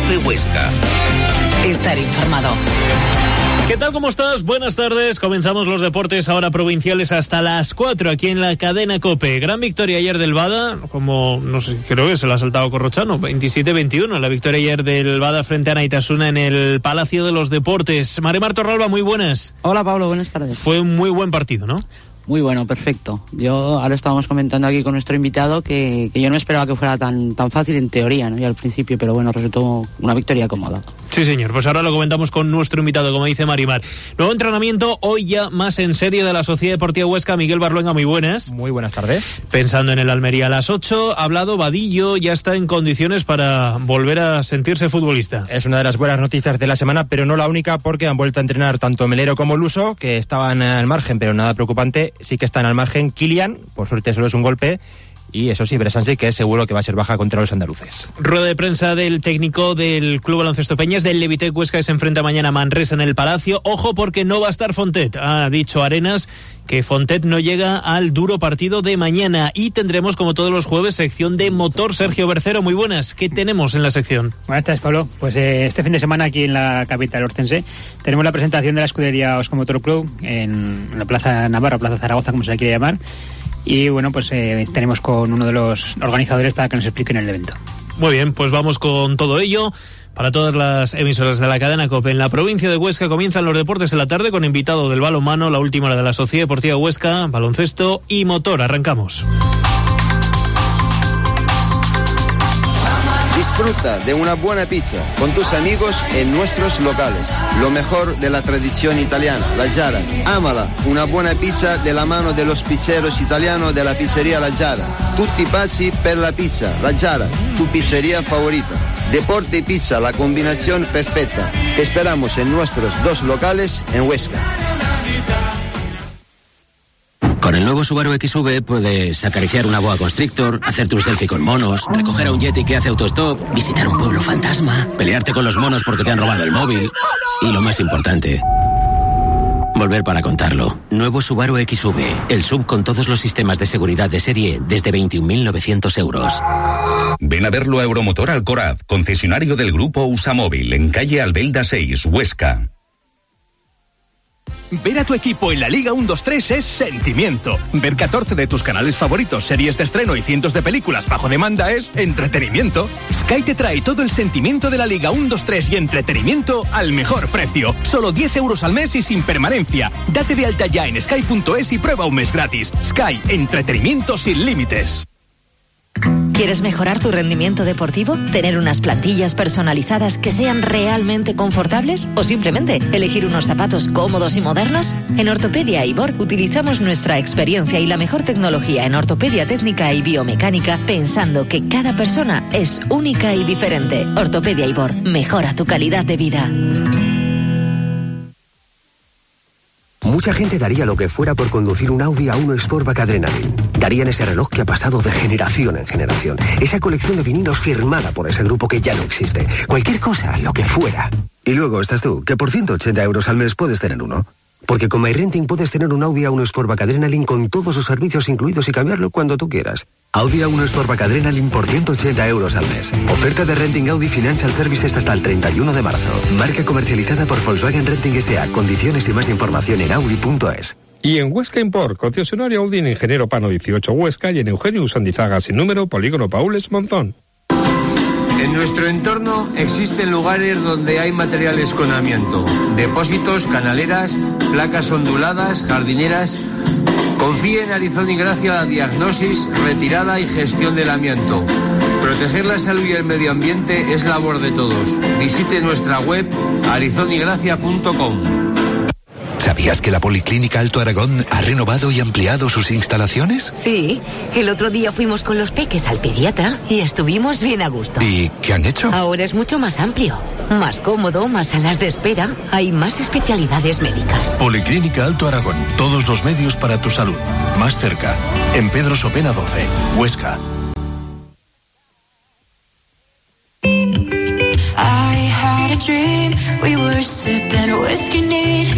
COPE Huesca. Estar informado. ¿Qué tal? ¿Cómo estás? Buenas tardes. Comenzamos los deportes ahora provinciales hasta las 4 aquí en la cadena COPE. Gran victoria ayer del Bada, como no sé, creo que se lo ha saltado Corrochano, 27-21. La victoria ayer del Bada frente a Naitasuna en el Palacio de los Deportes. Maremar Torralba, muy buenas. Hola Pablo, buenas tardes. Fue un muy buen partido, ¿no? Muy bueno, perfecto. Ahora estábamos comentando aquí con nuestro invitado que yo no esperaba que fuera tan fácil en teoría, ¿no? Y al principio, pero bueno, resultó una victoria cómoda. Sí, señor. Pues ahora lo comentamos con nuestro invitado, como dice Marimar. Nuevo entrenamiento, hoy ya más en serio, de la Sociedad Deportiva Huesca. Miguel Barluenga, muy buenas. Muy buenas tardes. Pensando en el Almería a las 8, ha hablado Vadillo, ya está en condiciones para volver a sentirse futbolista. Es una de las buenas noticias de la semana, pero no la única, porque han vuelto a entrenar tanto Melero como Luso, que estaban al margen, pero nada preocupante, sí que están al margen. Kilian, por suerte solo es un golpe, y eso sí, Bresansi, que es seguro que va a ser baja contra los andaluces. Rueda de prensa del técnico del Club Baloncesto Peñas, del Levitec Huesca, que se enfrenta mañana a Manresa en el Palacio. Ojo, porque no va a estar Fontet. Ha dicho Arenas que Fontet no llega al duro partido de mañana. Y tendremos, como todos los jueves, sección de motor. Sergio Bercero, muy buenas. ¿Qué tenemos en la sección? Buenas tardes, Pablo. Pues este fin de semana aquí en la capital orcense tenemos la presentación de la escudería Osco Motor Club en la Plaza Navarra, Plaza Zaragoza, como se le quiere llamar. Y bueno, pues tenemos con uno de los organizadores para que nos expliquen el evento. Muy bien, pues vamos con todo ello. Para todas las emisoras de la cadena COPE en la provincia de Huesca comienzan los deportes en la tarde con invitado del balonmano, la última hora de la Sociedad Deportiva Huesca, baloncesto y motor. Arrancamos. Disfruta de una buena pizza con tus amigos en nuestros locales. Lo mejor de la tradición italiana, la Giara. Ámala, una buena pizza de la mano de los pizzeros italianos de la pizzería La Giara. Tutti pazzi per la pizza, La Giara, tu pizzería favorita. Deporte y pizza, la combinación perfecta. Te esperamos en nuestros 2 locales en Huesca. Con el nuevo Subaru XV puedes acariciar una boa constrictor, hacerte un selfie con monos, recoger a un yeti que hace autostop, visitar un pueblo fantasma, pelearte con los monos porque te han robado el móvil y, lo más importante, volver para contarlo. Nuevo Subaru XV, el SUV con todos los sistemas de seguridad de serie desde 21.900 euros. Ven a verlo a Euromotor Alcoraz, concesionario del grupo Usamóvil, en calle Albelda 6, Huesca. Ver a tu equipo en la Liga 1-2-3 es sentimiento. Ver 14 de tus canales favoritos, series de estreno y cientos de películas bajo demanda es entretenimiento. Sky te trae todo el sentimiento de la Liga 1-2-3 y entretenimiento al mejor precio. Solo 10 euros al mes y sin permanencia. Date de alta ya en sky.es y prueba un mes gratis. Sky, entretenimiento sin límites. ¿Quieres mejorar tu rendimiento deportivo? ¿Tener unas plantillas personalizadas que sean realmente confortables? ¿O simplemente elegir unos zapatos cómodos y modernos? En Ortopedia Ibor utilizamos nuestra experiencia y la mejor tecnología en ortopedia técnica y biomecánica, pensando que cada persona es única y diferente. Ortopedia Ibor, mejora tu calidad de vida. Mucha gente daría lo que fuera por conducir un Audi A1 Sportback Adrenaline. Darían ese reloj que ha pasado de generación en generación. Esa colección de vinilos firmada por ese grupo que ya no existe. Cualquier cosa, lo que fuera. Y luego estás tú, que por 180 euros al mes puedes tener uno. Porque con MyRenting puedes tener un Audi A1 Sportback Adrenaline con todos sus servicios incluidos y cambiarlo cuando tú quieras. Audi A1 Sportback Adrenaline por 180 euros al mes. Oferta de Renting Audi Financial Services hasta el 31 de marzo. Marca comercializada por Volkswagen Renting S.A. Condiciones y más información en audi.es. Y en Huesca Import, concesionario Audi en Ingeniero Pano 18 Huesca y en Eugenio Usandizaga sin número, Polígono Paules Monzón. En nuestro entorno existen lugares donde hay materiales con amianto, depósitos, canaleras, placas onduladas, jardineras. Confíe en Arizón y Gracia la diagnosis, retirada y gestión del amianto. Proteger la salud y el medio ambiente es labor de todos. Visite nuestra web arizonygracia.com. ¿Sabías que la Policlínica Alto Aragón ha renovado y ampliado sus instalaciones? Sí, el otro día fuimos con los peques al pediatra y estuvimos bien a gusto. ¿Y qué han hecho? Ahora es mucho más amplio, más cómodo, más salas de espera, hay más especialidades médicas. Policlínica Alto Aragón, todos los medios para tu salud. Más cerca, en Pedro Sopena 12, Huesca.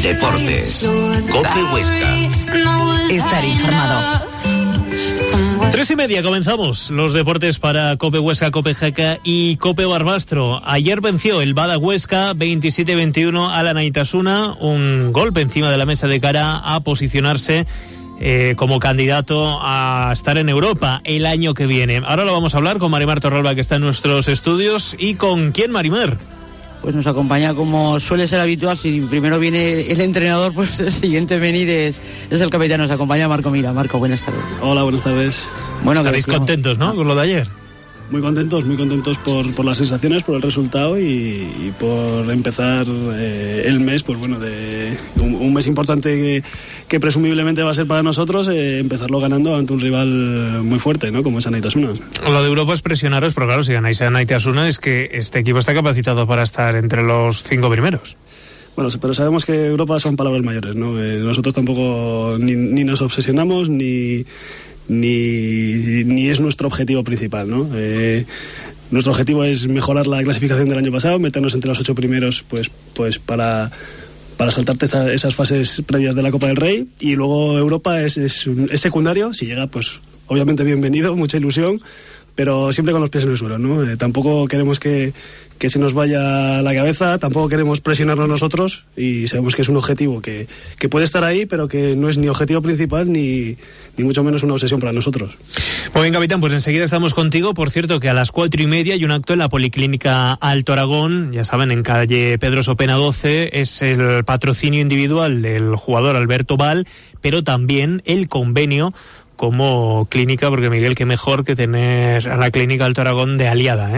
Deportes. COPE Huesca. Estar informado. 3:30 comenzamos los deportes para COPE Huesca, COPE Jaca y COPE Barbastro. Ayer venció el Bada Huesca 27-21 a la Naitasuna, un golpe encima de la mesa de cara a posicionarse como candidato a estar en Europa el año que viene. Ahora lo vamos a hablar con Marimar Torralba, que está en nuestros estudios. ¿Y con quién, Marimar? Pues nos acompaña, como suele ser habitual, si primero viene el entrenador, pues el siguiente en venir es el capitán. Nos acompaña Marco Mira. Marco, buenas tardes. Hola, buenas tardes. Bueno, estaréis contentos, ¿no?, con lo de ayer. Muy contentos por las sensaciones, por el resultado y por empezar el mes, pues bueno, de un mes importante que presumiblemente va a ser para nosotros, empezarlo ganando ante un rival muy fuerte, ¿no?, como es Naitasuna. Lo de Europa es presionaros, pero claro, si ganáis a Naitasuna es que este equipo está capacitado para estar entre los 5 primeros. Bueno, pero sabemos que Europa son palabras mayores, ¿no? Nosotros tampoco ni nos obsesionamos ni es nuestro objetivo principal, ¿no? Nuestro objetivo es mejorar la clasificación del año pasado, meternos entre los 8 primeros, pues para saltarte esas fases previas de la Copa del Rey, y luego Europa es secundario. Si llega, pues obviamente bienvenido, mucha ilusión, pero siempre con los pies en el suelo, ¿no? Tampoco queremos que se nos vaya la cabeza, tampoco queremos presionarnos nosotros, y sabemos que es un objetivo que puede estar ahí, pero que no es ni objetivo principal ni mucho menos una obsesión para nosotros. Muy bien, capitán, pues enseguida estamos contigo. Por cierto, que a las 4:30 hay un acto en la Policlínica Alto Aragón, ya saben, en calle Pedro Sopena 12, es el patrocinio individual del jugador Alberto Val, pero también el convenio como clínica, porque Miguel, qué mejor que tener a la Clínica Alto Aragón de aliada,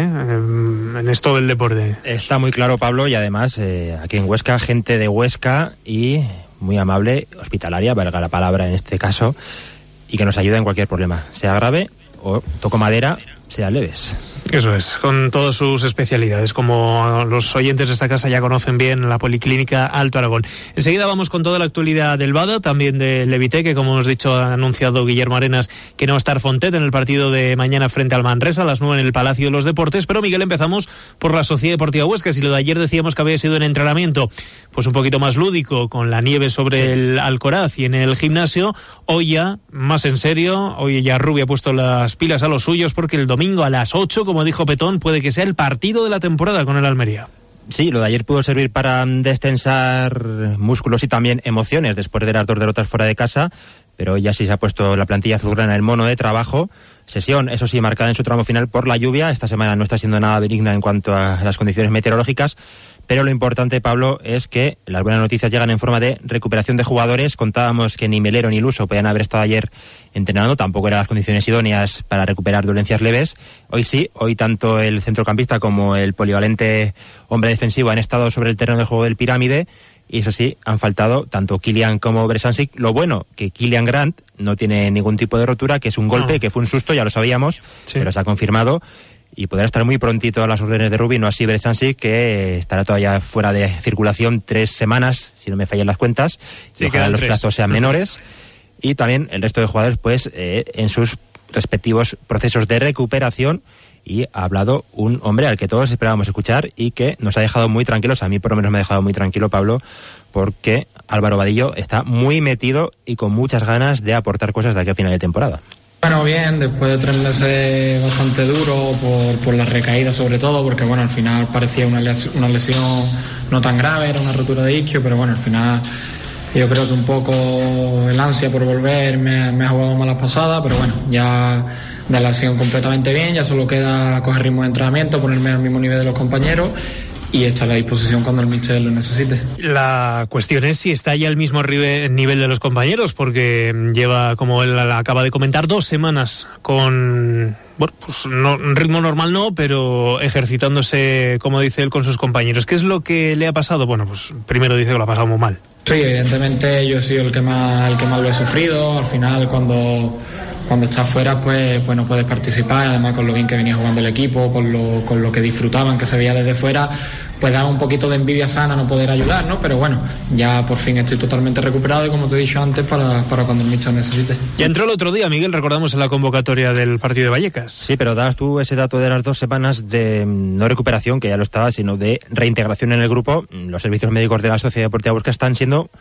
en esto del deporte. Está muy claro, Pablo, y además aquí en Huesca, gente de Huesca y muy amable, hospitalaria, valga la palabra en este caso, y que nos ayuda en cualquier problema, sea grave o, toco madera, sea leves. Eso es, con todas sus especialidades, como los oyentes de esta casa ya conocen bien, la Policlínica Alto Aragón. Enseguida vamos con toda la actualidad del Bada, también del Levite, que como hemos dicho ha anunciado Guillermo Arenas que no va a estar Fontet en el partido de mañana frente al Manresa a las 9 en el Palacio de los Deportes. Pero Miguel, empezamos por la Sociedad Deportiva Huesca. Si lo de ayer decíamos que había sido en entrenamiento pues un poquito más lúdico, con la nieve sobre el Alcoraz y en el gimnasio, hoy ya más en serio. Hoy ya Rubio ha puesto las pilas a los suyos, porque el domingo a las 8, como dijo Petón, puede que sea el partido de la temporada con el Almería. Sí, lo de ayer pudo servir para destensar músculos y también emociones después de las 2 derrotas fuera de casa, pero ya sí se ha puesto la plantilla azulgrana el mono de trabajo. Sesión, eso sí, marcada en su tramo final por la lluvia. Esta semana no está siendo nada benigna en cuanto a las condiciones meteorológicas, pero lo importante, Pablo, es que las buenas noticias llegan en forma de recuperación de jugadores. Contábamos que ni Melero ni Luso podían haber estado ayer entrenando, tampoco eran las condiciones idóneas para recuperar dolencias leves. Hoy sí, hoy tanto el centrocampista como el polivalente hombre defensivo han estado sobre el terreno de juego del Pirámide, y eso sí, han faltado tanto Kilian como Bresansic. Lo bueno, que Kilian Grant no tiene ningún tipo de rotura, que es un golpe, que fue un susto, ya lo sabíamos, pero se ha confirmado, y podrá estar muy prontito a las órdenes de Rubí, no así Bresansic, que estará todavía fuera de circulación 3 semanas, si no me fallan las cuentas, y ojalá los plazos sean menores. Y también el resto de jugadores, pues, en sus respectivos procesos de recuperación. Y ha hablado un hombre al que todos esperábamos escuchar y que nos ha dejado muy tranquilos. A mí por lo menos me ha dejado muy tranquilo, Pablo, porque Álvaro Vadillo está muy metido y con muchas ganas de aportar cosas de aquí a final de temporada. Bueno, bien, después de 3 meses bastante duros por las recaídas sobre todo, porque bueno, al final parecía una lesión no tan grave, era una rotura de isquio, pero bueno, al final yo creo que un poco el ansia por volver me ha jugado malas pasadas, pero bueno, ya de la lesión completamente bien, ya solo queda coger ritmo de entrenamiento, ponerme al mismo nivel de los compañeros y estar a disposición cuando el míster lo necesite. La cuestión es si está ya al mismo nivel de los compañeros, porque lleva, como él acaba de comentar, 2 semanas con, bueno, pues no, ritmo normal no, pero ejercitándose, como dice él, con sus compañeros. ¿Qué es lo que le ha pasado? Bueno, pues primero dice que lo ha pasado muy mal. Sí, evidentemente yo he sido el que más lo he sufrido. Al final, cuando estás fuera, pues no puedes participar. Además, con lo bien que venía jugando el equipo, con lo que disfrutaban, que se veía desde fuera, pues da un poquito de envidia sana no poder ayudar, ¿no? Pero bueno, ya por fin estoy totalmente recuperado y, como te he dicho antes, para cuando el míster necesite. Ya entró el otro día, Miguel, recordamos, en la convocatoria del partido de Vallecas. Sí, pero dabas tú ese dato de las 2 semanas de no recuperación, que ya lo estaba, sino de reintegración en el grupo. Los servicios médicos de la Sociedad Deportiva Huesca están siendo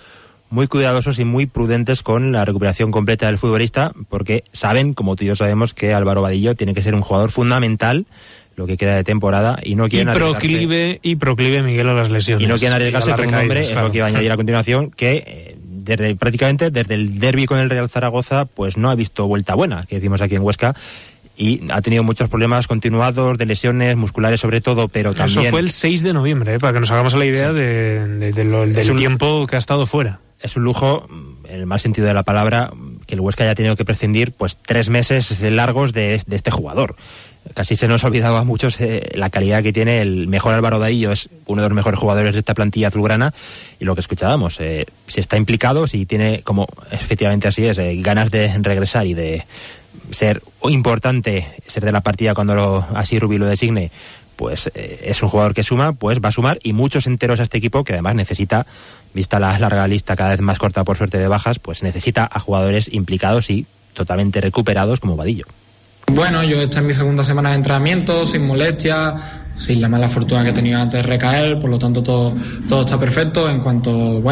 muy cuidadosos y muy prudentes con la recuperación completa del futbolista, porque saben, como tú y yo sabemos, que Álvaro Vadillo tiene que ser un jugador fundamental lo que queda de temporada y no quieren arriesgarse. Y proclive Miguel a las lesiones. Y no quieren arriesgarse con un hombre, claro. Es lo que iba a añadir a continuación, que prácticamente desde el derbi con el Real Zaragoza, pues no ha visto vuelta buena, que decimos aquí en Huesca, y ha tenido muchos problemas continuados de lesiones musculares sobre todo, pero también... Eso fue el 6 de noviembre, para que nos hagamos la idea del tiempo que ha estado fuera. Es un lujo, en el mal sentido de la palabra, que el Huesca haya tenido que prescindir pues 3 meses largos de este jugador. Casi se nos ha olvidado a muchos la calidad que tiene el mejor Álvaro Vadillo, es uno de los mejores jugadores de esta plantilla azulgrana, y lo que escuchábamos, si está implicado, si tiene, como efectivamente así es, ganas de regresar y de ser importante, ser de la partida cuando así Rubí lo designe, pues es un jugador que suma, pues va a sumar, y muchos enteros a este equipo, que además necesita, vista la larga lista cada vez más corta por suerte de bajas, pues necesita a jugadores implicados y totalmente recuperados como Vadillo. Bueno, yo esta es mi segunda semana de entrenamiento, sin molestias, sin la mala fortuna que he tenido antes de recaer, por lo tanto todo está perfecto. En cuanto,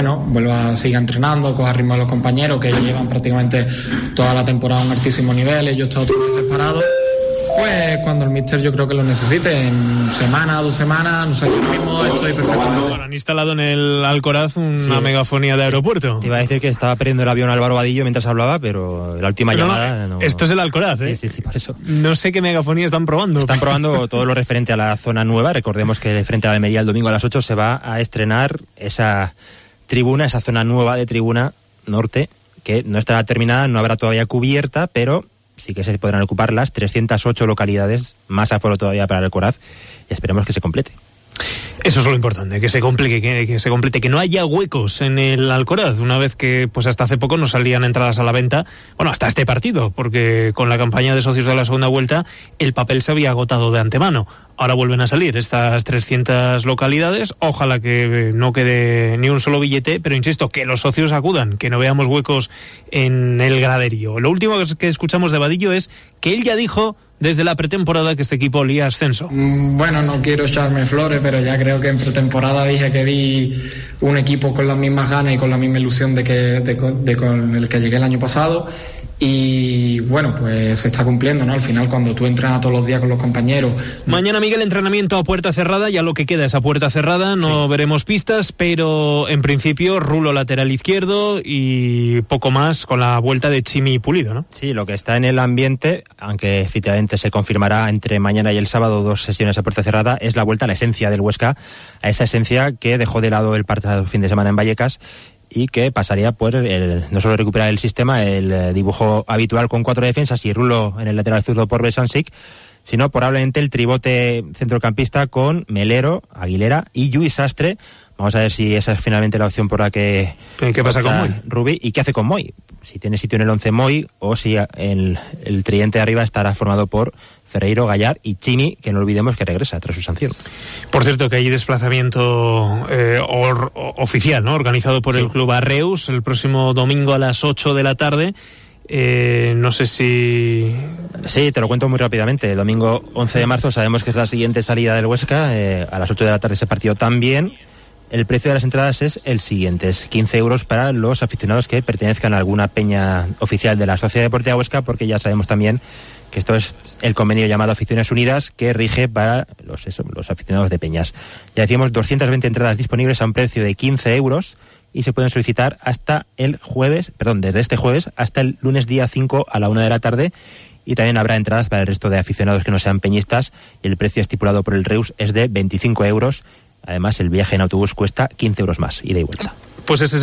siga entrenando, coja ritmo de los compañeros, que ellos llevan prácticamente toda la temporada a un altísimo nivel, ellos están 3 meses parados, pues cuando el míster yo creo que lo necesite, en semana, 2 semanas, no sé, yo mismo estoy perfectamente. Bueno, han instalado en el Alcoraz una megafonía de aeropuerto. Te iba a decir que estaba perdiendo el avión Álvaro Vadillo mientras hablaba, pero la última llamada... No. Esto es el Alcoraz, ¿eh? Sí, por eso. No sé qué megafonía están probando. Están probando todo lo referente a la zona nueva. Recordemos que frente a la Almería el domingo a las 8 se va a estrenar esa tribuna, esa zona nueva de tribuna norte, que no estará terminada, no habrá todavía cubierta, pero sí que se podrán ocupar las 308 localidades, más aforo todavía para el Alcoraz, y esperemos que se complete. Eso es lo importante, que se complete, que no haya huecos en el Alcoraz, una vez que pues hasta hace poco no salían entradas a la venta, hasta este partido, porque con la campaña de socios de la segunda vuelta el papel se había agotado de antemano. Ahora vuelven a salir estas 300 localidades, ojalá que no quede ni un solo billete, pero insisto, que los socios acudan, que no veamos huecos en el graderío. Lo último que escuchamos de Vadillo es que él ya dijo desde la pretemporada que este equipo olía ascenso. Bueno, no quiero echarme flores, pero ya creo que en pretemporada dije que vi un equipo con las mismas ganas y con la misma ilusión de con el que llegué el año pasado. Y bueno, pues se está cumpliendo, ¿no? Al final, cuando tú entrenas todos los días con los compañeros. Mañana, Miguel, entrenamiento a puerta cerrada, ya lo que queda es a puerta cerrada, no veremos pistas, pero en principio Rulo lateral izquierdo y poco más con la vuelta de Chimi Pulido, ¿no? Sí, lo que está en el ambiente, aunque efectivamente se confirmará entre mañana y el sábado 2 sesiones a puerta cerrada, es la vuelta a la esencia del Huesca, a esa esencia que dejó de lado el pasado fin de semana en Vallecas, y que pasaría por no solo recuperar el sistema, el dibujo habitual con 4 defensas y Rulo en el lateral zurdo por Besansic, sino probablemente el tribote centrocampista con Melero, Aguilera y Lluís Sastre. Vamos a ver si esa es finalmente la opción por la que... ¿Qué pasa con Moy? Rubí, ¿y qué hace con Moy? Si tiene sitio en el 11 Moy, o si el tridente de arriba estará formado por Ferreiro, Gallar y Chimi, que no olvidemos que regresa tras su sanción. Por cierto, que hay desplazamiento oficial, ¿no? Organizado por el club Arreus el próximo domingo a las 8 de la tarde. No sé si... Sí, te lo cuento muy rápidamente. El domingo 11 de marzo sabemos que es la siguiente salida del Huesca. A las 8 de la tarde ese partido también. El precio de las entradas es el siguiente, es 15 euros para los aficionados que pertenezcan a alguna peña oficial de la Sociedad Deportiva Huesca, porque ya sabemos también que esto es el convenio llamado Aficiones Unidas, que rige para los aficionados de peñas. Ya decimos, 220 entradas disponibles a un precio de 15 euros y se pueden solicitar desde este jueves hasta el lunes día 5 a la 1 de la tarde. Y también habrá entradas para el resto de aficionados que no sean peñistas, y el precio estipulado por el Reus es de 25 euros. Además, el viaje en autobús cuesta 15 euros más, ida y vuelta. Pues ese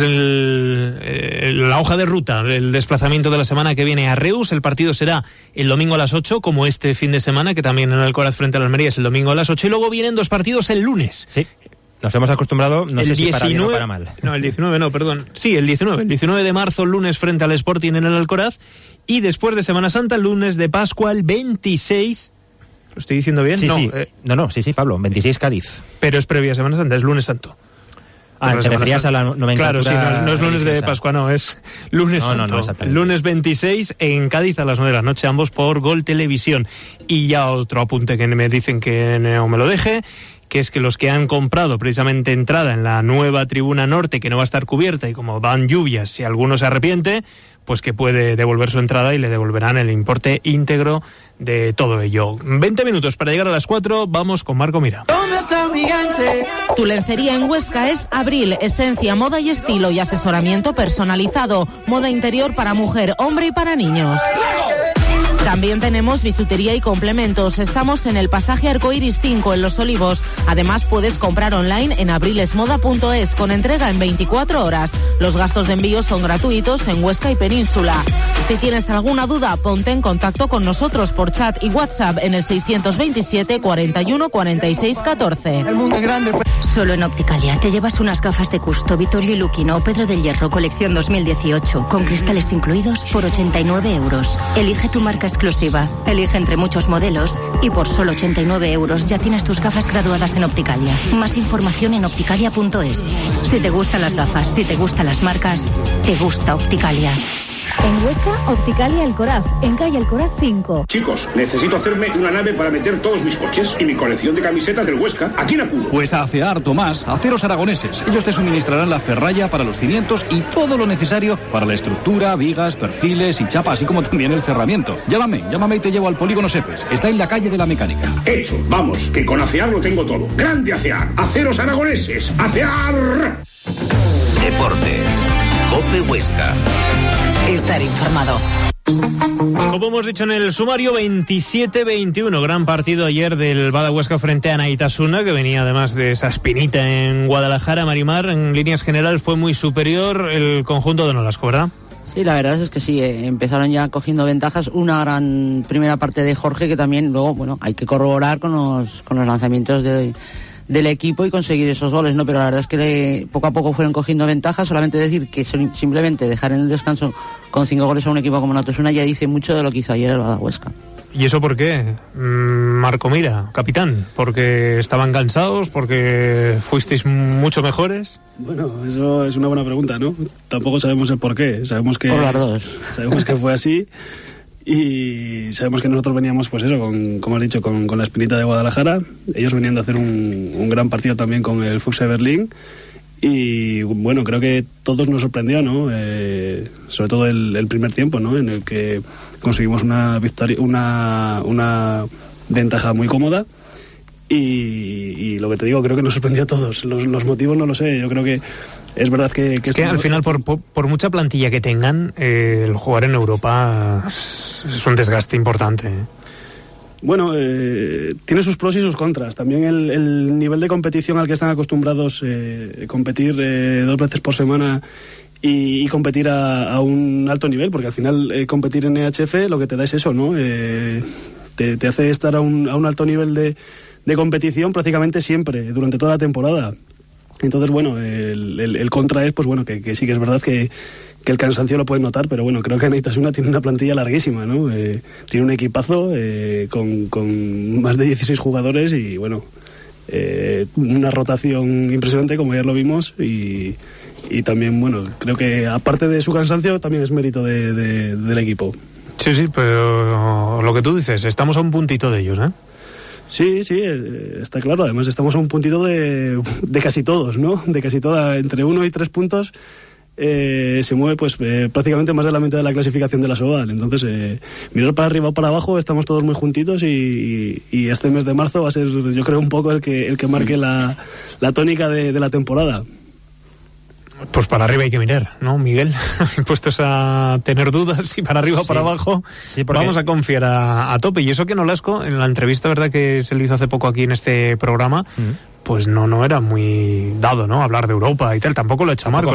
es la hoja de ruta del desplazamiento de la semana que viene a Reus. El partido será el domingo a las 8, como este fin de semana, que también en el Alcoraz frente a la Almería es el domingo a las 8. Y luego vienen 2 partidos el lunes. Sí, nos hemos acostumbrado, no sé si para bien o para mal. No, el 19 no, perdón. Sí, el 19 de marzo, lunes frente al Sporting en el Alcoraz. Y después de Semana Santa, el lunes de Pascua, el 26... ¿Lo estoy diciendo bien? Sí, sí, Pablo, 26 Cádiz. Pero es previa a Semana Santa, es lunes santo. ¿Te referías a la nomenclatura? Claro, sí, no es lunes de Pascua, no, es lunes santo. No, exactamente. Lunes 26 en Cádiz a las 9 de la noche, ambos por Gol Televisión. Y ya otro apunte que me dicen que no me lo deje, que es que los que han comprado precisamente entrada en la nueva tribuna norte, que no va a estar cubierta, y como van lluvias, si alguno se arrepiente, pues que puede devolver su entrada y le devolverán el importe íntegro de todo ello. 20 minutos para llegar a las 4, vamos con Marco Mira. ¿Dónde está mi gente? Tu lencería en Huesca es Abril, esencia, moda y estilo y asesoramiento personalizado, moda interior para mujer, hombre y para niños. También tenemos bisutería y complementos. Estamos en el pasaje Arcoiris 5 en Los Olivos. Además puedes comprar online en abrilesmoda.es con entrega en 24 horas. Los gastos de envío son gratuitos en Huesca y Península. Si tienes alguna duda, ponte en contacto con nosotros por chat y WhatsApp en el 627 41 46 14. El mundo es grande. Solo en Opticalia te llevas unas gafas de Custo, Vittorio Luquino o Pedro del Hierro colección 2018 con cristales incluidos por 89 euros. Elige tu marca exclusiva, elige entre muchos modelos y por solo 89 euros ya tienes tus gafas graduadas en Opticalia. Más información en opticalia.es. Si te gustan las gafas, si te gustan las marcas, te gusta Opticalia. En Huesca, Opticalia Alcoraz, en calle Alcoraz 5. Chicos, necesito hacerme una nave para meter todos mis coches y mi colección de camisetas del Huesca. ¿A quién acudo? Pues a ACEAR Tomás, Aceros Aragoneses. Ellos te suministrarán la ferralla para los cimientos y todo lo necesario para la estructura, vigas, perfiles y chapa, así como también el cerramiento. Llámame y te llevo al Polígono Sepes. Está en la calle de la Mecánica. Hecho, vamos, que con ACEAR lo tengo todo. ¡Grande ACEAR! ¡Aceros Aragoneses! ¡ACEAR! Deportes. COPE Huesca. Estar informado. Como hemos dicho en el sumario, 27-21, gran partido ayer del Bada Huesca frente a Naitasuna, que venía además de esa espinita en Guadalajara. Marimar, en líneas generales fue muy superior el conjunto de Nolasco, ¿verdad? Sí, la verdad es que sí, empezaron ya cogiendo ventajas, una gran primera parte de Jorge, que también luego, bueno, hay que corroborar con los lanzamientos del equipo y conseguir esos goles, ¿no? Pero la verdad es que poco a poco fueron cogiendo ventajas. Solamente decir que simplemente dejar en el descanso con 5 goles a un equipo como Naitasuna ya dice mucho de lo que hizo ayer el Bada Huesca. ¿Y eso por qué? Marco Mira, capitán, ¿porque estaban cansados? ¿Porque fuisteis mucho mejores? Bueno, eso es una buena pregunta, ¿no? Tampoco sabemos el por qué. Sabemos que, por las dos. Sabemos que fue así. Y sabemos que nosotros veníamos, pues eso, como has dicho, con la espinita de Guadalajara. Ellos venían de hacer un gran partido también con el Füchse Berlín. Y bueno, creo que todos nos sorprendió, ¿no? Sobre todo el primer tiempo, ¿no? En el que conseguimos una victoria, una ventaja muy cómoda. Y lo que te digo, creo que nos sorprendió a todos. Los motivos no lo sé. Yo creo que es verdad que es que al final, por mucha plantilla que tengan, el jugar en Europa es un desgaste importante. Bueno, tiene sus pros y sus contras. También el nivel de competición al que están acostumbrados, competir 2 veces por semana y competir a un alto nivel, porque al final competir en EHF lo que te da es eso, ¿no? Te hace estar a un alto nivel de competición prácticamente siempre, durante toda la temporada. Entonces, bueno, el contra es, pues bueno, que sí que es verdad que el cansancio lo pueden notar, pero bueno, creo que Naitasuna tiene una plantilla larguísima, ¿no? Tiene un equipazo con más de 16 jugadores y, bueno, una rotación impresionante, como ayer lo vimos, y también, bueno, creo que aparte de su cansancio, también es mérito del equipo. Sí, pero lo que tú dices, estamos a un puntito de ellos, ¿eh? Sí, está claro. Además estamos a un puntito de casi todos, ¿no? De casi toda, entre 1 y 3 puntos se mueve pues prácticamente más de la mitad de la clasificación de la Sobal. Entonces, mirar para arriba o para abajo, estamos todos muy juntitos y este mes de marzo va a ser, yo creo, un poco el que marque la tónica de la temporada. Pues para arriba hay que mirar, ¿no, Miguel? Puestos a tener dudas y para arriba o para abajo, sí, vamos a confiar a tope. Y eso que Nolasco, en la entrevista, verdad, que se lo hizo hace poco aquí en este programa, pues no era muy dado, ¿no? Hablar de Europa y tal. Tampoco lo ha hecho Marco,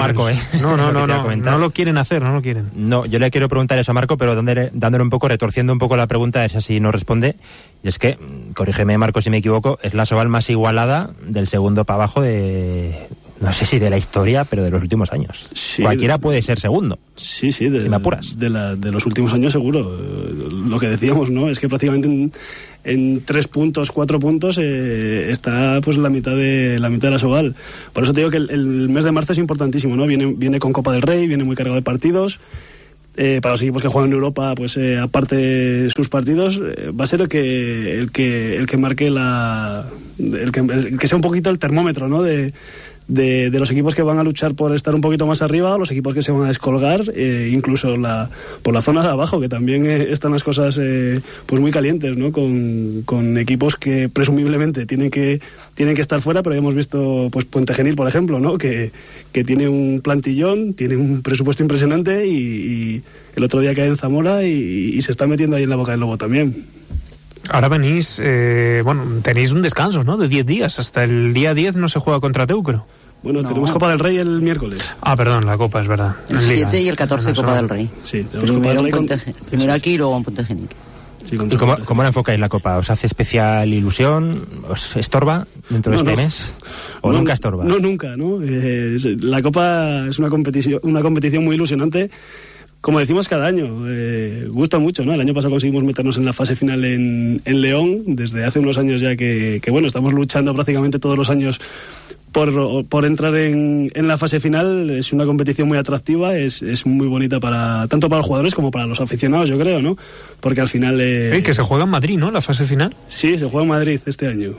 no lo quieren hacer, no lo quieren. No, yo le quiero preguntar eso a Marco, pero dándole un poco, retorciendo un poco la pregunta, es así, no responde. Y es que, corrígeme, Marco, si me equivoco, es la Sobal más igualada del segundo para abajo no sé si de la historia, pero de los últimos años. Sí, cualquiera puede ser segundo. Sí, si me apuras. De los últimos años seguro. Lo que decíamos, ¿no? Es que prácticamente en 3 puntos, 4 puntos está pues la mitad de la Sobal. Por eso te digo que el mes de marzo es importantísimo, ¿no? Viene con Copa del Rey, viene muy cargado de partidos. para los equipos que juegan en Europa, pues aparte sus partidos, va a ser el que marque el que sea un poquito el termómetro, ¿no? de los equipos que van a luchar por estar un poquito más arriba, o los equipos que se van a descolgar, incluso por la zona de abajo, que también están las cosas pues muy calientes, ¿no? Con equipos que presumiblemente tienen que estar fuera, pero hemos visto pues Puente Genil, por ejemplo, ¿no? Que tiene un plantillón, tiene un presupuesto impresionante, y el otro día cae en Zamora y se está metiendo ahí en la boca del lobo también. Ahora venís, tenéis un descanso, ¿no? De 10 días. Hasta el día 10 no se juega contra Teucro. Bueno, tenemos Copa del Rey el miércoles. Ah, perdón, la Copa, es verdad. El 7 y el 14 Copa del Rey. Sí, tenemos Copa del Rey. Primero aquí y luego en Puente Genil. Sí, ¿y cómo la enfocáis la Copa? ¿Os hace especial ilusión? ¿Os estorba dentro de este mes? ¿O nunca estorba? No, nunca, ¿no? La Copa es una competición muy ilusionante. Como decimos cada año, gusta mucho, ¿no? El año pasado conseguimos meternos en la fase final en León, desde hace unos años ya que estamos luchando prácticamente todos los años por entrar en la fase final. Es una competición muy atractiva, es muy bonita tanto para los jugadores como para los aficionados, yo creo, ¿no? Porque al final... que se juega en Madrid, ¿no? La fase final. Sí, se juega en Madrid este año.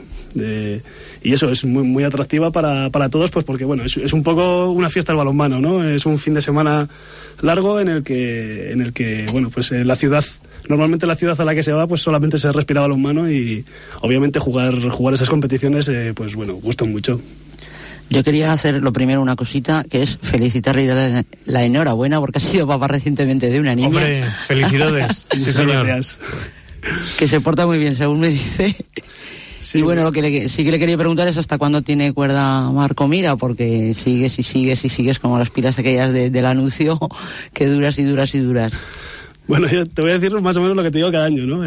Y eso es muy, muy atractiva para todos, pues porque, bueno, es un poco una fiesta del balonmano, ¿no? Es un fin de semana largo en el que bueno, pues normalmente la ciudad a la que se va, pues solamente se respira balonmano, y obviamente jugar esas competiciones, pues bueno, gustan mucho. Yo quería hacer lo primero una cosita, que es felicitarle y darle la enhorabuena, porque ha sido papá recientemente de una niña. Hombre, felicidades. Sí, señor. Gracias. Que se porta muy bien, según me dice. Sí. Y bueno, lo que sí que le quería preguntar es hasta cuándo tiene cuerda Marco Mira, porque sigues como las pilas aquellas del anuncio, que duras y duras y duras. Bueno, yo te voy a decir más o menos lo que te digo cada año, ¿no?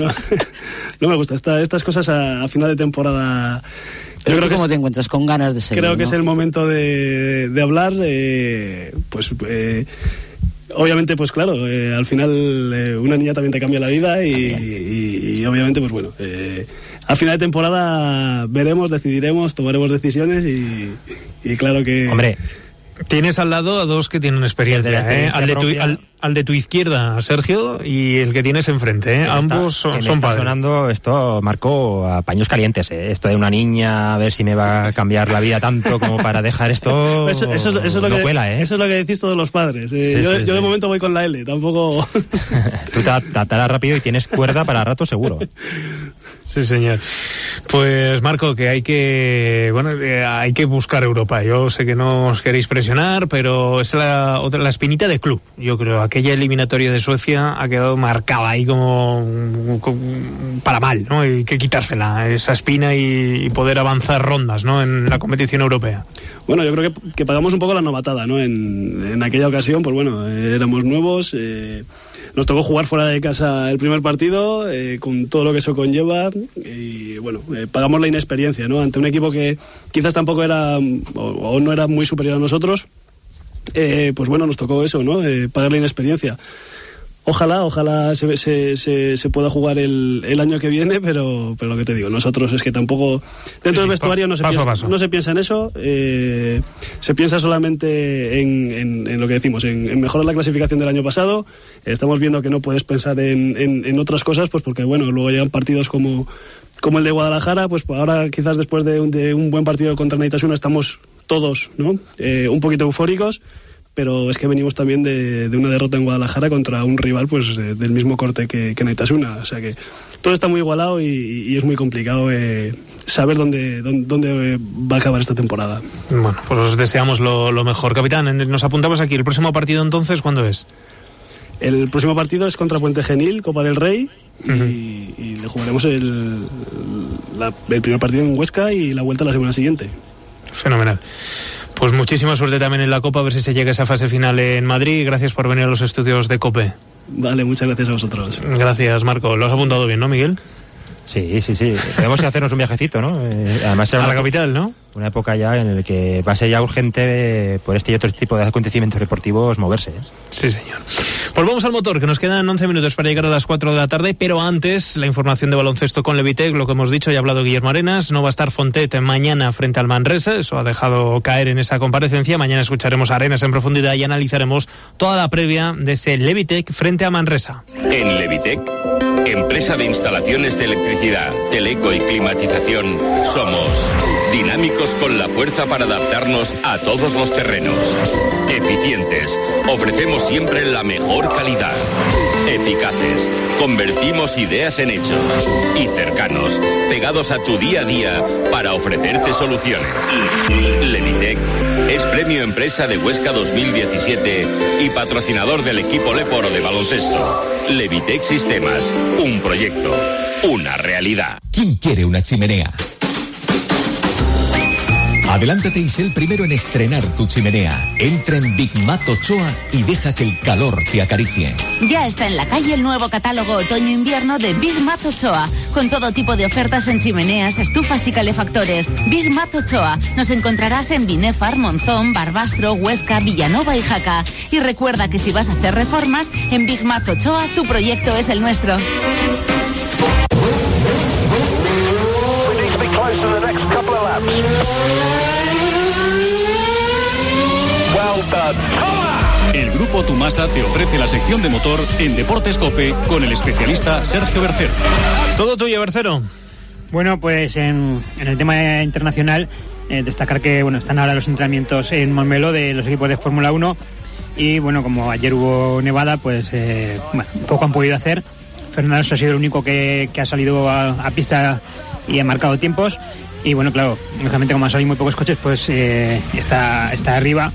No me gusta. Estas cosas a final de temporada... Yo creo que ¿cómo te encuentras? Con ganas de seguir, creo que es el momento de hablar, obviamente, pues claro, al final una niña también te cambia la vida, y obviamente, pues bueno, a final de temporada veremos, decidiremos, tomaremos decisiones, y claro que... Hombre, tienes al lado a dos que tienen experiencia, al de tu izquierda, Sergio, y el que tienes enfrente, ambos son padres. Está sonando esto, Marco, a paños calientes, esto de una niña, a ver si me va a cambiar la vida tanto como para dejar esto. Eso es lo no que cuela, Eso es lo que decís todos los padres. Yo de momento voy con la L, tampoco. Tú te atarás rápido y tienes cuerda para rato seguro. Sí, señor. Pues Marco, que hay que buscar Europa. Yo sé que no os queréis presionar, pero es la espinita de club. Yo creo aquella eliminatoria de Suecia ha quedado marcada ahí como para mal, ¿no? Hay que quitársela, esa espina, y poder avanzar rondas, ¿no? En la competición europea. Bueno, yo creo que pagamos un poco la novatada, ¿no? En aquella ocasión, pues bueno, éramos nuevos. Nos tocó jugar fuera de casa el primer partido, con todo lo que eso conlleva, y bueno, pagamos la inexperiencia, ¿no? Ante un equipo que quizás tampoco era o no era muy superior a nosotros, pues bueno, nos tocó eso, ¿no? Pagar la inexperiencia. Ojalá se pueda jugar el año que viene, pero lo que te digo, nosotros es que tampoco dentro del vestuario no se piensa en eso, se piensa solamente en lo que decimos, en mejorar la clasificación del año pasado. Estamos viendo que no puedes pensar en otras cosas, pues porque bueno, luego llegan partidos como el de Guadalajara, pues ahora quizás después de un buen partido contra Naitasuna estamos todos, ¿no? Un poquito eufóricos. Pero es que venimos también de una derrota en Guadalajara contra un rival pues del mismo corte que Naitasuna. O sea que todo está muy igualado y es muy complicado saber dónde va a acabar esta temporada. Bueno, pues os deseamos lo mejor. Capitán, nos apuntamos aquí. ¿El próximo partido entonces cuándo es? El próximo partido es contra Puente Genil, Copa del Rey, y le jugaremos el primer partido en Huesca y la vuelta la semana siguiente. Fenomenal. Pues muchísima suerte también en la Copa, a ver si se llega a esa fase final en Madrid. Gracias por venir a los estudios de COPE. Vale, muchas gracias a vosotros. Gracias, Marco. Lo has apuntado bien, ¿no, Miguel? Sí. Debemos hacernos un viajecito, ¿no? Además a la capital, ¿no? Una época ya en la que va a ser ya urgente por este y otro tipo de acontecimientos deportivos moverse. Sí, señor. Pues vamos al motor, que nos quedan 11 minutos para llegar a las 4 de la tarde, pero antes la información de baloncesto con Levitec, lo que hemos dicho, ya ha hablado Guillermo Arenas, no va a estar Fontet mañana frente al Manresa, eso ha dejado caer en esa comparecencia. Mañana escucharemos a Arenas en profundidad y analizaremos toda la previa de ese Levitec frente a Manresa. En Levitec, empresa de instalaciones de electricidad, teleco y climatización, somos dinámicos con la fuerza para adaptarnos a todos los terrenos. Eficientes, ofrecemos siempre la mejor calidad. Eficaces, convertimos ideas en hechos. Y cercanos, pegados a tu día a día para ofrecerte soluciones. Levitec es Premio Empresa de Huesca 2017 y patrocinador del equipo Leporo de baloncesto. Levitec Sistemas, un proyecto, una realidad. ¿Quién quiere una chimenea? Adelántate y sé el primero en estrenar tu chimenea. Entra en Big Mat Ochoa y deja que el calor te acaricie. Ya está en la calle el nuevo catálogo otoño-invierno de Big Mat Ochoa, con todo tipo de ofertas en chimeneas, estufas y calefactores. Big Mat Ochoa. Nos encontrarás en Binefar, Monzón, Barbastro, Huesca, Villanova y Jaca. Y recuerda que si vas a hacer reformas, en Big Mat Ochoa, tu proyecto es el nuestro. El Grupo Tumasa te ofrece la sección de motor en Deportes COPE con el especialista Sergio Bercero. Todo tuyo, Bercero. Bueno, pues en el tema internacional, destacar que están ahora los entrenamientos en Montmeló de los equipos de Fórmula 1 y bueno, como ayer hubo nevada, pues poco han podido hacer. Fernando Alonso ha sido el único que ha salido a pista y ha marcado tiempos. Y bueno, claro, lógicamente como han salido muy pocos coches, pues está arriba.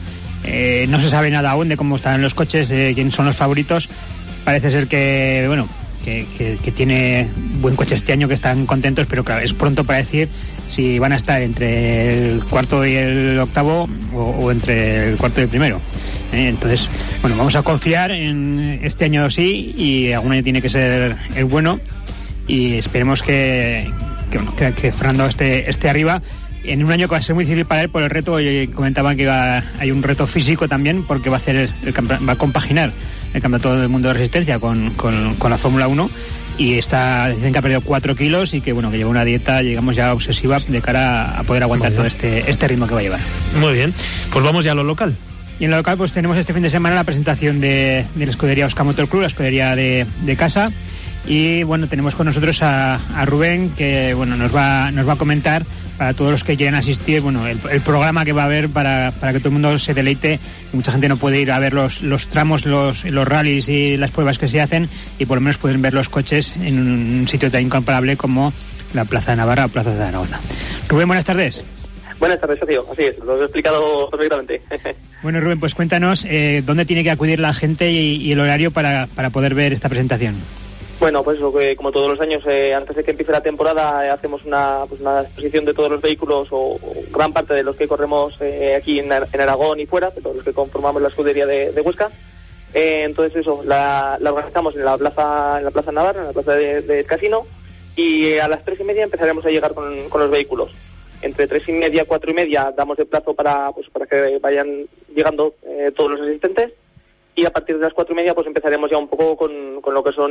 No se sabe nada aún de cómo están los coches, de quién son los favoritos. Parece ser que, bueno, que tiene buen coche este año, que están contentos, pero claro, es pronto para decir si van a estar entre el cuarto y el octavo o entre el cuarto y el primero. Entonces, bueno, vamos a confiar en este año sí, y algún año tiene que ser el bueno, y esperemos que Fernando esté arriba en un año que va a ser muy difícil para él por el reto. Comentaban que hay un reto físico también, porque va a compaginar el campeonato del mundo de resistencia con la Fórmula 1, y dicen que ha perdido 4 kilos y que que lleva una dieta, digamos, ya obsesiva de cara a poder aguantar todo este ritmo que va a llevar. Muy bien, pues vamos ya a lo local. Y en lo local pues tenemos este fin de semana la presentación de la escudería Oscar Motor Club, la escudería de casa. Y bueno, tenemos con nosotros a Rubén, que nos va a comentar, para todos los que quieran asistir, el programa que va a haber para que todo el mundo se deleite. Mucha gente no puede ir a ver los tramos, los rallies y las pruebas que se hacen, y por lo menos pueden ver los coches en un sitio tan incomparable como la Plaza de Navarra o Plaza de Zaragoza. Rubén, buenas tardes. Buenas tardes, Sergio. Así es, lo he explicado perfectamente. Bueno, Rubén, pues cuéntanos dónde tiene que acudir la gente y el horario para poder ver esta presentación. Bueno, pues como todos los años, antes de que empiece la temporada, hacemos una exposición de todos los vehículos, o gran parte de los que corremos aquí en Aragón y fuera, de todos los que conformamos la escudería de Huesca. Entonces eso, la organizamos en la Plaza Navarra, en la Plaza del Casino, y a las 3:30 empezaremos a llegar con los vehículos. Entre 3:30 y 4:30 damos el plazo para que vayan llegando todos los asistentes. Y a partir de las 4:30 pues empezaremos ya un poco con lo que son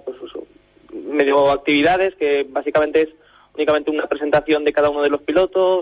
medio actividades, que básicamente es únicamente una presentación de cada uno de los pilotos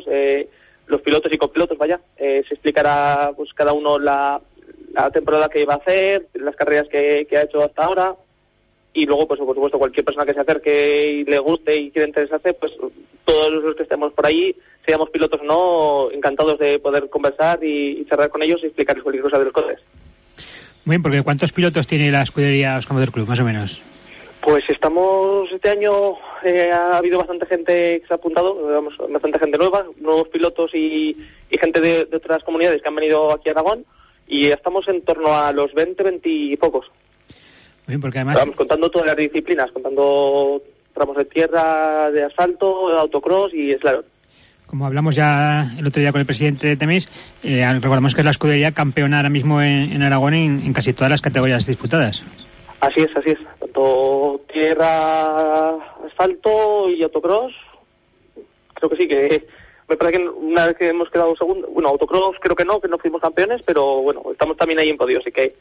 y copilotos, se explicará pues cada uno la temporada que va a hacer, las carreras que ha hecho hasta ahora, y luego pues por supuesto cualquier persona que se acerque y le guste y quiera interesarse, pues todos los que estemos por ahí, seamos pilotos o no, encantados de poder conversar y charlar con ellos y explicarles cualquier cosa de los coches. Muy bien, porque ¿cuántos pilotos tiene la escudería Oscar Motor Club, más o menos? Pues este año ha habido bastante gente que se ha apuntado, bastante gente nueva, nuevos pilotos y gente de otras comunidades que han venido aquí a Aragón, y estamos en torno a los 20 y pocos. Muy bien, porque además... Estamos contando todas las disciplinas, contando tramos de tierra, de asfalto, de autocross y slalom. Como hablamos ya el otro día con el presidente de Temis, recordamos que es la escudería campeona ahora mismo en Aragón en casi todas las categorías disputadas. Así es. Tanto tierra, asfalto y autocross. Creo que sí, que Me parece que una vez que hemos quedado segundo, bueno, autocross creo que no fuimos campeones, pero bueno, estamos también ahí en podio, así que...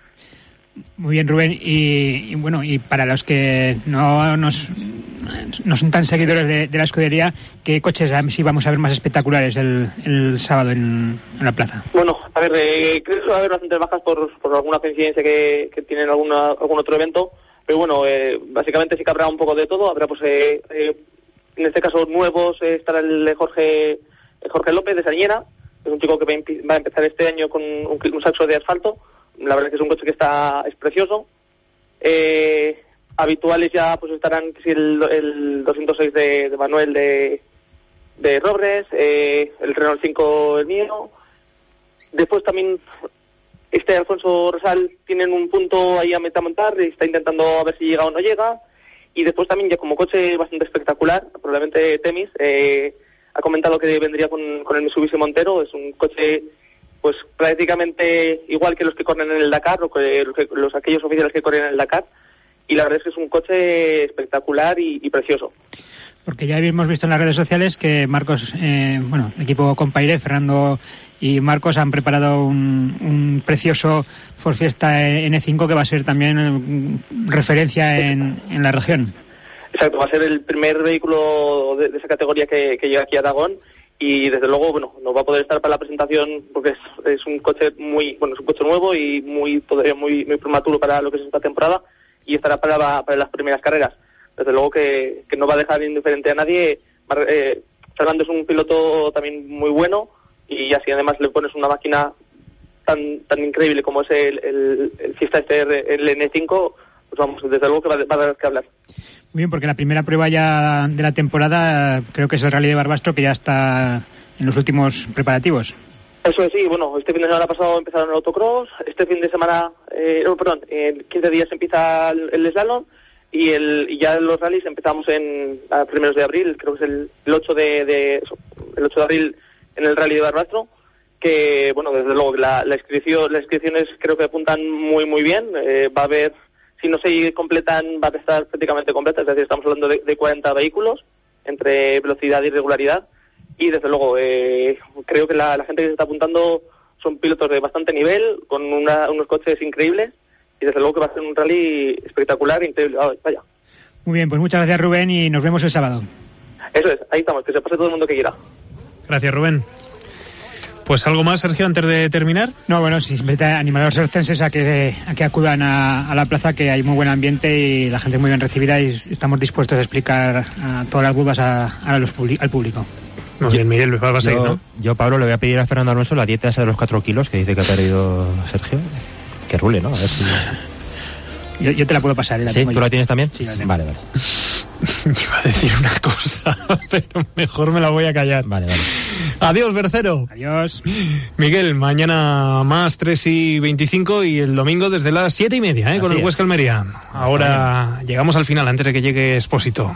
Muy bien, Rubén. Y bueno, y para los que no son tan seguidores de la escudería, ¿qué coches sí vamos a ver más espectaculares el sábado en la plaza? Bueno, a ver, creo que va a haber bastantes bajas por alguna coincidencia que tienen algún otro evento, pero bueno, básicamente sí que habrá un poco de todo. Habrá, pues, en este caso, nuevos, estará el Jorge López de Sañera, es un chico que va a empezar este año con un saxo de asfalto. La verdad es que es un coche que es precioso. Habituales ya pues estarán el 206 de Manuel de Robres, el Renault 5 el mío. Después también Alfonso Rosal tienen un punto ahí a montar y está intentando a ver si llega o no llega. Y después también ya como coche bastante espectacular, probablemente Temis ha comentado que vendría con el Mitsubishi Montero. Es un coche pues prácticamente igual que los que corren en el Dakar o que aquellos oficiales que corren en el Dakar, y la verdad es que es un coche espectacular y precioso. Porque ya hemos visto en las redes sociales que Marcos, el equipo Compaire, Fernando y Marcos han preparado un precioso Ford Fiesta N5 que va a ser también referencia en la región. Exacto, va a ser el primer vehículo de esa categoría que llega aquí a Aragón. Y desde luego, bueno, no va a poder estar para la presentación porque es un coche es un coche nuevo y todavía muy prematuro para lo que es esta temporada, y estará para las primeras carreras. Desde luego que no va a dejar indiferente a nadie. Fernando es un piloto también muy bueno, y así además le pones una máquina tan increíble como es el Fiesta el N5, pues vamos, desde luego que va a dar que hablar. Muy bien, porque la primera prueba ya de la temporada creo que es el Rally de Barbastro, que ya está en los últimos preparativos. Eso es, sí. Bueno, este fin de semana pasado empezaron el autocross, este fin de semana, en 15 días empieza el slalom, y ya los rallies empezamos a primeros de abril, creo que es el 8 de abril en el Rally de Barbastro, que bueno, desde luego las inscripciones creo que apuntan muy bien. Va a haber, si no se completan, va a estar prácticamente completa, es decir, estamos hablando de 40 vehículos entre velocidad y regularidad, y desde luego creo que la gente que se está apuntando son pilotos de bastante nivel, con unos coches increíbles, y desde luego que va a ser un rally espectacular, increíble. Vaya. Muy bien, pues muchas gracias, Rubén, y nos vemos el sábado. Eso es, ahí estamos, que se pase todo el mundo que quiera. Gracias, Rubén. Pues algo más, Sergio, antes de terminar. No, bueno, sí, simplemente animar a los sercenses a que acudan a la plaza, que hay muy buen ambiente y la gente es muy bien recibida, y estamos dispuestos a explicar todas las dudas al público. Muy bien, Miguel, vas a ir, ¿no? Yo, Pablo, le voy a pedir a Fernando Alonso la dieta esa de los 4 kilos que dice que ha perdido Sergio. Que rule, ¿no? A ver si... Yo te la puedo pasar. ¿Sí? ¿Tú la tienes también? Sí, la tengo. Vale. Iba a decir una cosa, pero mejor me la voy a callar. Vale. Adiós, Bercero. Adiós. Miguel, mañana más 3:25 y el domingo desde las 7:30, con el Huesca Almería. Ahora llegamos al final, antes de que llegue Expósito.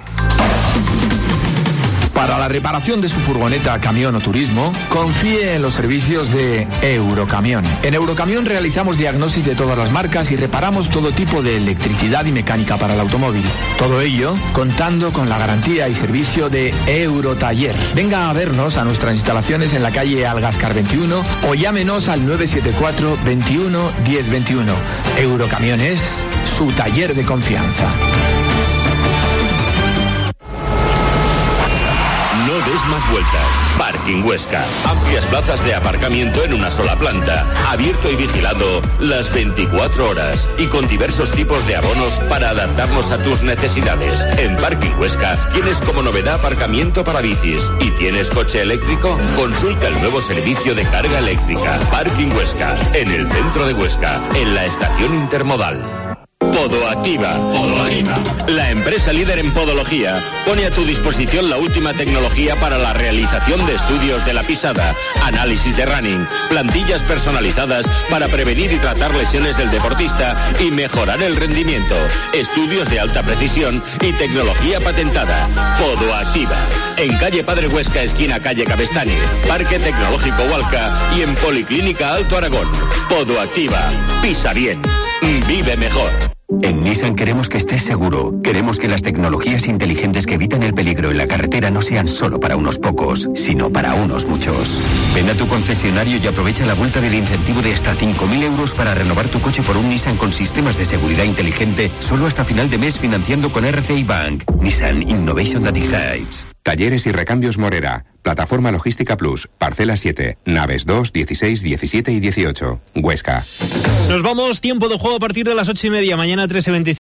Para la reparación de su furgoneta, camión o turismo, confíe en los servicios de Eurocamión. En Eurocamión realizamos diagnosis de todas las marcas y reparamos todo tipo de electricidad y mecánica para el automóvil. Todo ello contando con la garantía y servicio de Eurotaller. Venga a vernos a nuestras instalaciones en la calle Algascar 21 o llámenos al 974 21 10 21. Eurocamión es su taller de confianza. No des más vueltas. Parking Huesca. Amplias plazas de aparcamiento en una sola planta. Abierto y vigilado las 24 horas. Y con diversos tipos de abonos para adaptarnos a tus necesidades. En Parking Huesca tienes como novedad aparcamiento para bicis. ¿Y tienes coche eléctrico? Consulta el nuevo servicio de carga eléctrica. Parking Huesca. En el centro de Huesca. En la estación intermodal. Podoactiva. La empresa líder en podología pone a tu disposición la última tecnología para la realización de estudios de la pisada, análisis de running, plantillas personalizadas para prevenir y tratar lesiones del deportista y mejorar el rendimiento, estudios de alta precisión y tecnología patentada. Podoactiva. En calle Padre Huesca, esquina calle Cabestany, Parque Tecnológico Hualca y en Policlínica Alto Aragón. Podoactiva. Pisa bien. Vive mejor. En Nissan queremos que estés seguro. Queremos que las tecnologías inteligentes que evitan el peligro en la carretera no sean solo para unos pocos, sino para unos muchos. Ven a tu concesionario y aprovecha la vuelta del incentivo de hasta 5.000 euros para renovar tu coche por un Nissan con sistemas de seguridad inteligente, solo hasta final de mes financiando con RCI Bank. Nissan Innovation that excites. Talleres y recambios Morera. Plataforma Logística Plus. Parcela 7. Naves 2, 16, 17 y 18. Huesca. Nos vamos. Tiempo de juego a partir de las 8:30. Mañana 13:25.